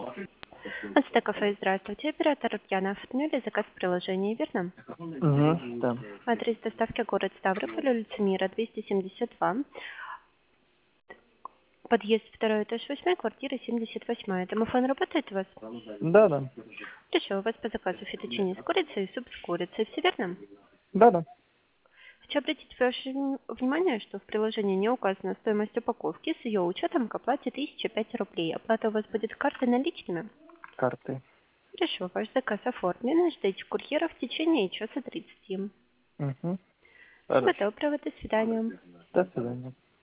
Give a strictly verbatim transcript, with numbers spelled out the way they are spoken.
Ацтек кафе, здравствуйте. Оператор Яна оформили заказ в приложении, верно? Угу, да. Адрес доставки город Ставрополь, улица Мира, двести семьдесят два. Подъезд второй этаж восьмой, квартира семьдесят восемь. Домофон работает у вас? Да, да. Хорошо, у вас по заказу фетучини с курицей и суп с курицей, все верно? Да, да. Хочу обратить ваше вни- внимание, что в приложении не указана стоимость упаковки. С ее учетом к оплате тысяча пять рублей. Оплата у вас будет картой наличными? Карты. Хорошо, ваш заказ оформлен. Ждите курьера в течение часа тридцати. Угу. Всего Хорошо. доброго, до свидания. До свидания.